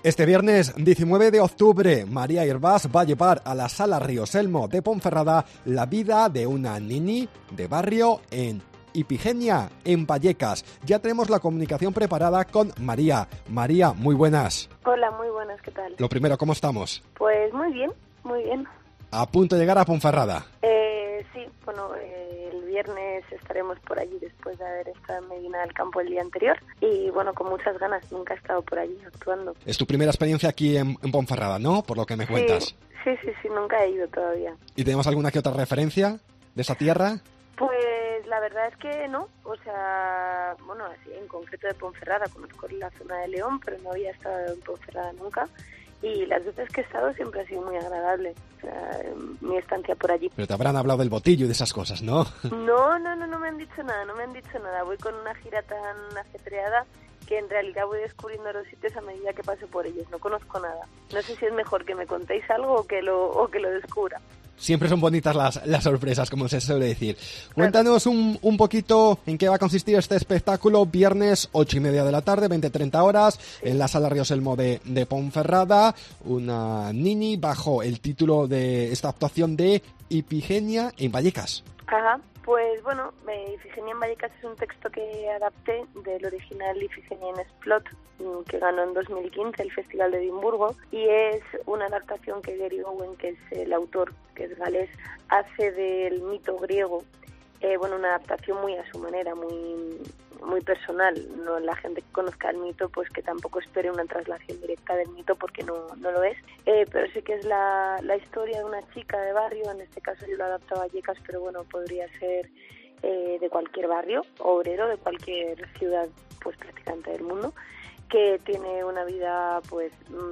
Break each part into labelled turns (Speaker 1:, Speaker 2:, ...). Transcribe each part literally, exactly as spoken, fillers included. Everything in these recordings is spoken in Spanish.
Speaker 1: Este viernes diecinueve de octubre, María Irvás va a llevar a la Sala Rioselmo de Ponferrada la vida de una nini de barrio en Ifigenia, en Vallecas. Ya tenemos la comunicación preparada con María. María, muy buenas.
Speaker 2: Hola, muy buenas, ¿qué tal?
Speaker 1: Lo primero, ¿cómo estamos?
Speaker 2: Pues muy bien, muy bien.
Speaker 1: ¿A punto de llegar a Ponferrada?
Speaker 2: Eh, sí, bueno, eh, el viernes estaremos por allí después de haber estado en Medina del Campo el día anterior y bueno, con muchas ganas, nunca he estado por allí actuando.
Speaker 1: Es tu primera experiencia aquí en, en Ponferrada, ¿no? Por lo que me cuentas.
Speaker 2: Sí, sí, sí, sí, nunca he ido todavía.
Speaker 1: ¿Y tenemos alguna que otra referencia de esa tierra?
Speaker 2: Pues la verdad es que no, o sea, bueno, así en concreto de Ponferrada, conozco la zona de León, pero no había estado en Ponferrada nunca. Y las veces que he estado siempre ha sido muy agradable, o sea, mi estancia por allí.
Speaker 1: Pero te habrán hablado del botillo y de esas cosas, ¿no?
Speaker 2: No, no, no, no me han dicho nada, no me han dicho nada. Voy con una gira tan ajetreada que en realidad voy descubriendo los sitios a medida que paso por ellos. No conozco nada. No sé si es mejor que me contéis algo o que lo, o que lo descubra.
Speaker 1: Siempre son bonitas las, las sorpresas, como se suele decir. Cuéntanos un, un poquito en qué va a consistir este espectáculo. Viernes, ocho y media de la tarde, veinte treinta horas, sí, en la Sala Rioselmo de, de Ponferrada. Una nini bajo el título de esta actuación de Ifigenia en Vallecas.
Speaker 2: Ajá, pues bueno, Ifigenia en Vallecas es un texto que adapté del original Ifigenia en Explot, que ganó en dos mil quince el Festival de Edimburgo, y es una adaptación que Gary Owen, que es el autor, que es galés, hace del mito griego. Eh, bueno, una adaptación muy a su manera, muy muy personal. No, la gente que conozca el mito, pues que tampoco espere una traslación directa del mito, porque no, no lo es. Eh, pero sí que es la, la historia de una chica de barrio, en este caso yo lo adapto a Vallecas, pero bueno, podría ser eh, de cualquier barrio, obrero, de cualquier ciudad, pues prácticamente del mundo, que tiene una vida pues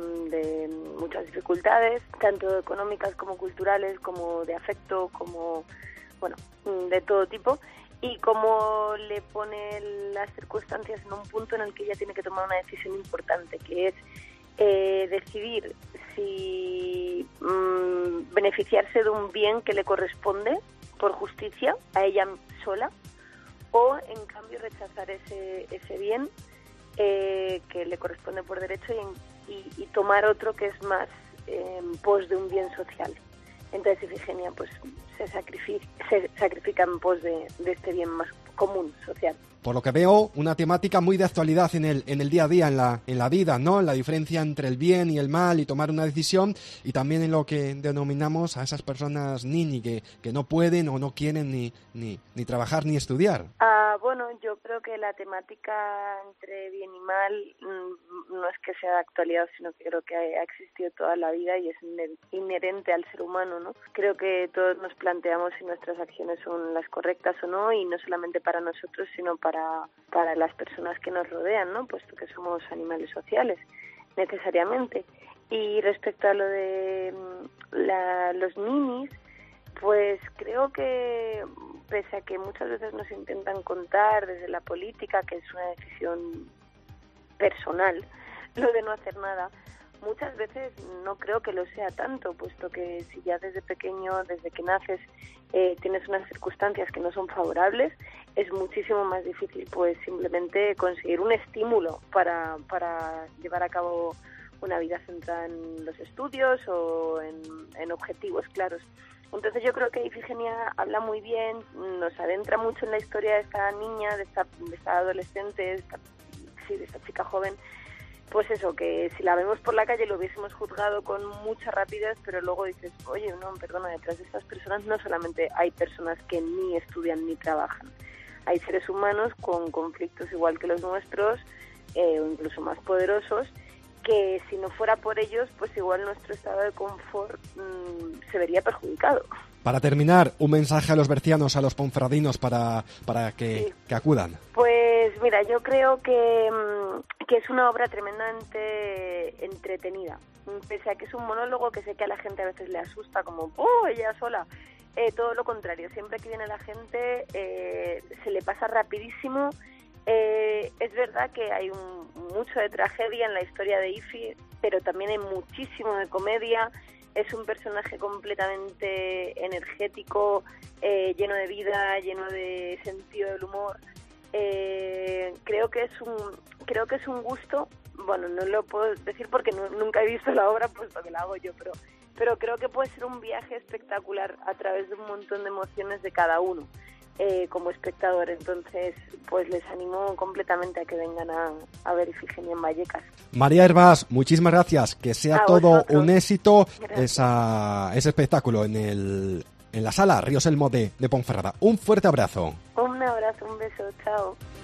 Speaker 2: de muchas dificultades, tanto económicas como culturales, como de afecto, como bueno, de todo tipo, y cómo le pone las circunstancias en un punto en el que ella tiene que tomar una decisión importante, que es eh, decidir si mmm, beneficiarse de un bien que le corresponde por justicia a ella sola, o en cambio rechazar ese, ese bien eh, que le corresponde por derecho y, y, y tomar otro que es más eh, en pos de un bien social. Entonces Ifigenia pues se sacrifica, se sacrifica en pos de, de este bien más común, social.
Speaker 1: Por lo que veo, una temática muy de actualidad en el en el día a día, en la en la vida, ¿no? En la diferencia entre el bien y el mal y tomar una decisión, y también en lo que denominamos a esas personas nini que, que no pueden o no quieren ni, ni, ni trabajar ni estudiar.
Speaker 2: Ah, bueno, yo creo que la temática entre bien y mal mmm, no es que sea de actualidad, sino que creo que ha existido toda la vida y es inherente al ser humano, ¿no? Creo que todos nos planteamos si nuestras acciones son las correctas o no, y no solamente para nosotros, sino para Para, para las personas que nos rodean, ¿no? Puesto que somos animales sociales, necesariamente. Y respecto a lo de la, los ninis, pues creo que, pese a que muchas veces nos intentan contar desde la política que es una decisión personal, lo de no hacer nada, muchas veces no creo que lo sea tanto, puesto que si ya desde pequeño, desde que naces, eh, tienes unas circunstancias que no son favorables, es muchísimo más difícil pues simplemente conseguir un estímulo para, para llevar a cabo una vida centrada en los estudios o en, en objetivos claros. Entonces yo creo que Ifigenia habla muy bien, nos adentra mucho en la historia de esta niña, de esta, de esta adolescente, de esta, sí, de esta chica joven. Pues eso, que si la vemos por la calle lo hubiésemos juzgado con mucha rapidez, pero luego dices, oye, no, perdona, detrás de estas personas no solamente hay personas que ni estudian ni trabajan, hay seres humanos con conflictos igual que los nuestros, eh, o incluso más poderosos, que si no fuera por ellos, pues igual nuestro estado de confort mmm, se vería perjudicado.
Speaker 1: Para terminar, un mensaje a los bercianos, a los ponferradinos, para, para que, sí. que acudan.
Speaker 2: Pues mira, yo creo que, que es una obra tremendamente entretenida. Pese a que es un monólogo que sé que a la gente a veces le asusta, como, ¡oh, ella sola! Eh, todo lo contrario, siempre que viene la gente eh, se le pasa rapidísimo. Eh, es verdad que hay un, mucho de tragedia en la historia de Ifi, pero también hay muchísimo de comedia. Es un personaje completamente energético, eh, lleno de vida, lleno de sentido del humor. Eh, creo que es un creo que es un gusto, bueno, no lo puedo decir porque no, nunca he visto la obra, puesto que la hago yo, pero pero creo que puede ser un viaje espectacular a través de un montón de emociones de cada uno eh, como espectador. Entonces, pues les animo completamente a que vengan a, a ver Ifigenia en Vallecas.
Speaker 1: María Hervás, muchísimas gracias, que sea
Speaker 2: A
Speaker 1: todo
Speaker 2: vosotros.
Speaker 1: un éxito
Speaker 2: Gracias.
Speaker 1: esa, ese espectáculo en el en la sala Ríos Elmo de, de Ponferrada. Un fuerte abrazo.
Speaker 2: Un abrazo, un beso, chao.